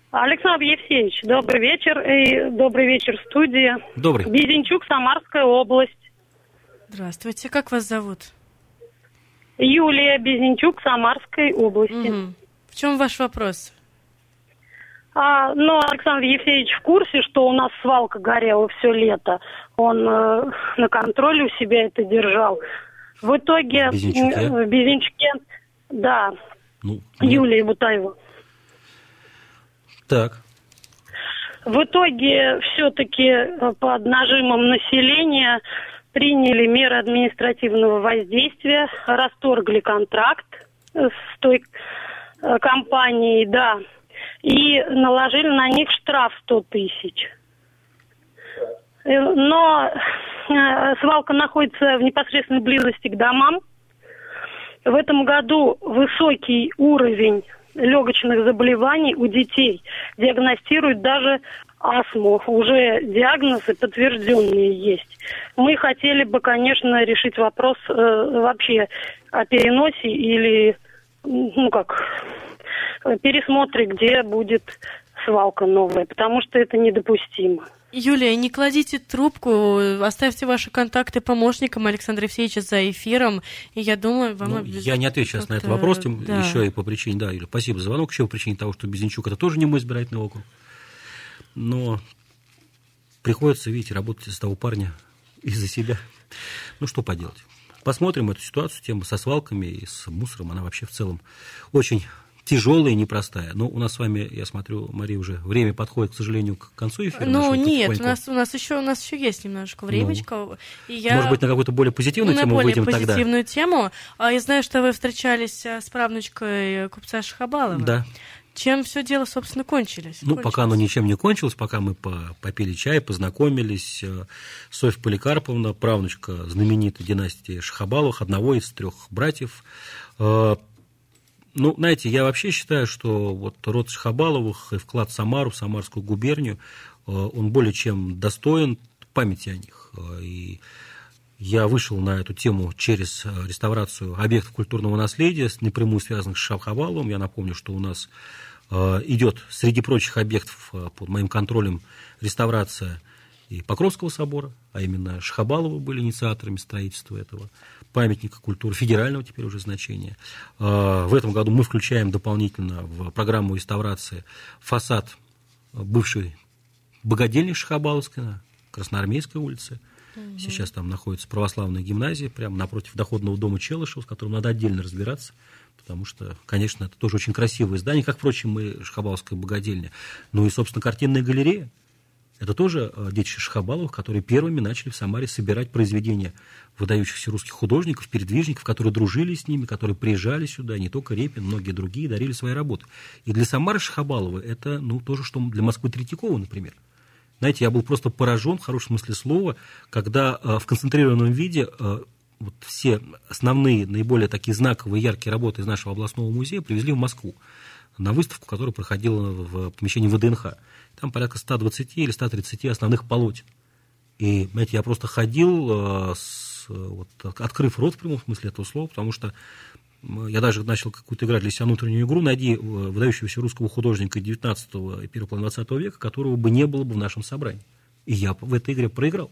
Александр Евсеевич, добрый вечер. И добрый вечер в студии. Добрый. Безенчук, Самарская область. Здравствуйте. Как вас зовут? Юлия Безенчук, Самарской области. Угу. В чем ваш вопрос? А, ну, Александр Евсеевич в курсе, что у нас свалка горела все лето. Он э, на контроле у себя это держал. В итоге... В Безенчуке? В Безенчуке, да. Ну, Юлия Бутаева. Так. В итоге все-таки под нажимом населения приняли меры административного воздействия, расторгли контракт с той компанией, да, и наложили на них штраф сто тысяч. Но свалка находится в непосредственной близости к домам. В этом году высокий уровень легочных заболеваний у детей. Диагностируют даже астму. Уже диагнозы подтвержденные есть. Мы хотели бы, конечно, решить вопрос э, вообще о переносе или, ну как, пересмотре, где будет свалка новая, потому что это недопустимо. Юлия, не кладите трубку, оставьте ваши контакты помощникам Александра Евсеевича за эфиром, и я думаю, вам... Ну, обязательно... Я не отвечу сейчас на этот вопрос, тем да. еще и по причине, да, Юля, спасибо за звонок, еще по причине того, что Безенчук – это тоже не мой избирательный округ, но приходится, видите, работать из того парня из-за себя. Ну, что поделать. Посмотрим эту ситуацию, тема со свалками и с мусором, она вообще в целом очень... тяжелая и непростая. Но у нас с вами, я смотрю, Мария, уже время подходит, к сожалению, к концу эфира. Ну, нет, у нас, у, нас еще, у нас еще есть немножко времечко. Ну, и я... Может быть, на какую-то более позитивную на тему более выйдем тогда? На более позитивную тему. Я знаю, что вы встречались с правнучкой купца Шахабалова. Да. Чем все дело, собственно, кончилось? Ну, кончилось? Пока оно ничем не кончилось, пока мы попили чай, познакомились. Софья Поликарповна, правнучка знаменитой династии Шахабаловых, одного из трех братьев. Ну, знаете, я вообще считаю, что вот род Шахабаловых и вклад в Самару, в Самарскую губернию, он более чем достоин памяти о них. И я вышел на эту тему через реставрацию объектов культурного наследия, напрямую связанных с Шахабаловым. Я напомню, что у нас идет среди прочих объектов под моим контролем реставрация и Покровского собора, а именно Шахабаловы были инициаторами строительства этого памятника культуры федерального теперь уже значения. В этом году мы включаем дополнительно в программу реставрации фасад бывшей богадельни Шахабаловской на Красноармейской улице. Угу. Сейчас там находится православная гимназия, прямо напротив доходного дома Челышева, с которым надо отдельно разбираться, потому что, конечно, это тоже очень красивое здание, как, впрочем, и Шахабаловская богадельня. Ну и, собственно, картинная галерея. Это тоже детище Шахабаловых, которые первыми начали в Самаре собирать произведения выдающихся русских художников, передвижников, которые дружили с ними, которые приезжали сюда, не только Репин, многие другие, дарили свои работы. И для Самары Шахабалова это, ну, то же, что для Москвы Третьякова, например. Знаете, я был просто поражен, в хорошем смысле слова, когда в концентрированном виде вот все основные, наиболее такие знаковые, яркие работы из нашего областного музея привезли в Москву на выставку, которая проходила в помещении ВДНХ. Там порядка сто двадцать или сто тридцать основных полотен. И, знаете, я просто ходил, с, вот, открыв рот в прямом смысле этого слова, потому что я даже начал какую-то играть для себя внутреннюю игру. Найди выдающегося русского художника девятнадцатого и первой половины двадцатого века, которого бы не было бы в нашем собрании. И я в этой игре проиграл.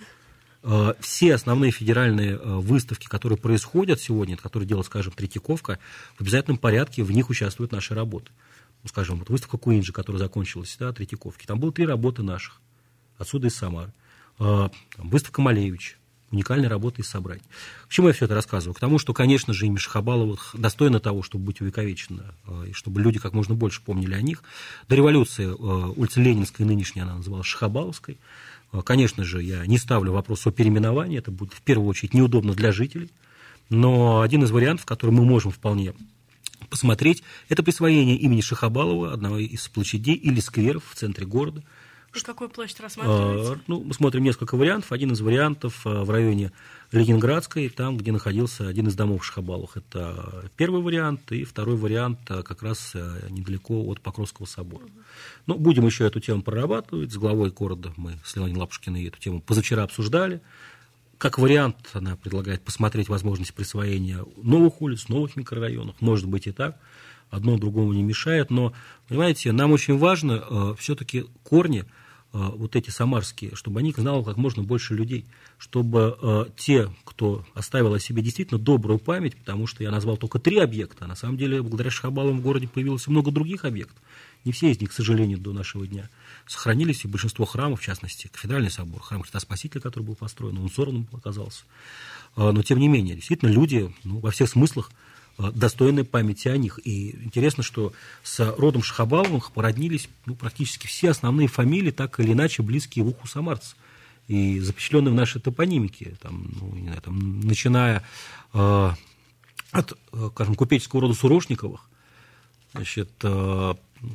Все основные федеральные выставки, которые происходят сегодня, которые делает, скажем, Третьяковка, в обязательном порядке в них участвуют наши работы. Ну, скажем, вот выставка Куинджи, которая закончилась, да, Третьяковки, там было три работы наших, отсюда из Самары. Там, выставка Малевича, уникальная работа из собраний. К чему я все это рассказываю? К тому, что, конечно же, имя Шахабаловых достойно того, чтобы быть увековечено, и чтобы люди как можно больше помнили о них. До революции улица Ленинская, нынешняя, она называлась Шахабаловской. Конечно же, я не ставлю вопрос о переименовании, это будет в первую очередь неудобно для жителей, но один из вариантов, который мы можем вполне посмотреть, это присвоение имени Шахабалова, одного из площадей или скверов в центре города. И какую площадь рассматриваете? Ну, мы смотрим несколько вариантов. Один из вариантов в районе Ленинградской, там, где находился один из домов Шахабаловых. Это первый вариант, и второй вариант как раз недалеко от Покровского собора. Угу. Ну, будем еще эту тему прорабатывать. С главой города мы с Леонидом Лапушкиной эту тему позавчера обсуждали. как вариант она предлагает посмотреть возможность присвоения новых улиц, новых микрорайонов. Может быть и так. Одно другому не мешает. Но, понимаете, нам очень важно э, все-таки корни, э, вот эти самарские, чтобы они знало как можно больше людей. Чтобы э, те, кто оставил о себе действительно добрую память, потому что я назвал только три объекта, а на самом деле благодаря Шахабаловым в городе появилось много других объектов. Не все из них, к сожалению, до нашего дня сохранились, и большинство храмов, в частности, Кафедральный собор, храм Христа Спасителя, который был построен, он сорванным оказался. Но, тем не менее, действительно, люди ну, во всех смыслах достойны памяти о них. И интересно, что с родом Шахабаловых породнились ну, практически все основные фамилии, так или иначе, близкие в уху самарцев. И запечатленные в нашей топонимике, там, ну, не знаю, там, начиная э, от, скажем, купеческого рода Сурошниковых, значит, э,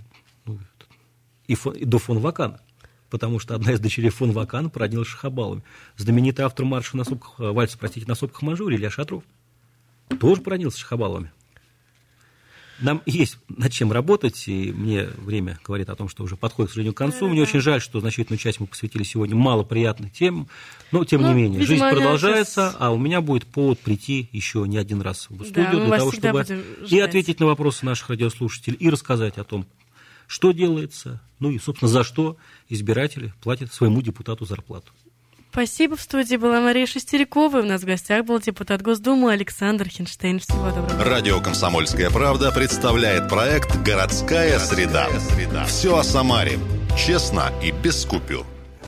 И, фон, и до фон Вакана, потому что одна из дочерей фон Вакана породнилась Шахабаловыми. Знаменитый автор марша на сопках, вальса, простите, на сопках Манжури, Илья Шатров, тоже породнился Шахабаловыми. Нам есть над чем работать, и мне время говорит о том, что уже подходит, к сожалению, к концу. Мне очень жаль, что значительную часть мы посвятили сегодня малоприятной теме, но, тем ну, не менее, жизнь продолжается, сейчас... а у меня будет повод прийти еще не один раз в студию, да, для того, чтобы и ответить на вопросы наших радиослушателей, и рассказать о том, что делается, ну и, собственно, за что избиратели платят своему депутату зарплату. Спасибо. В студии была Мария Шестерякова. У нас в гостях был депутат Госдумы Александр Хинштейн. Всего доброго. Радио «Комсомольская правда» представляет проект «Городская среда». Все о Самаре. Честно и без купюр.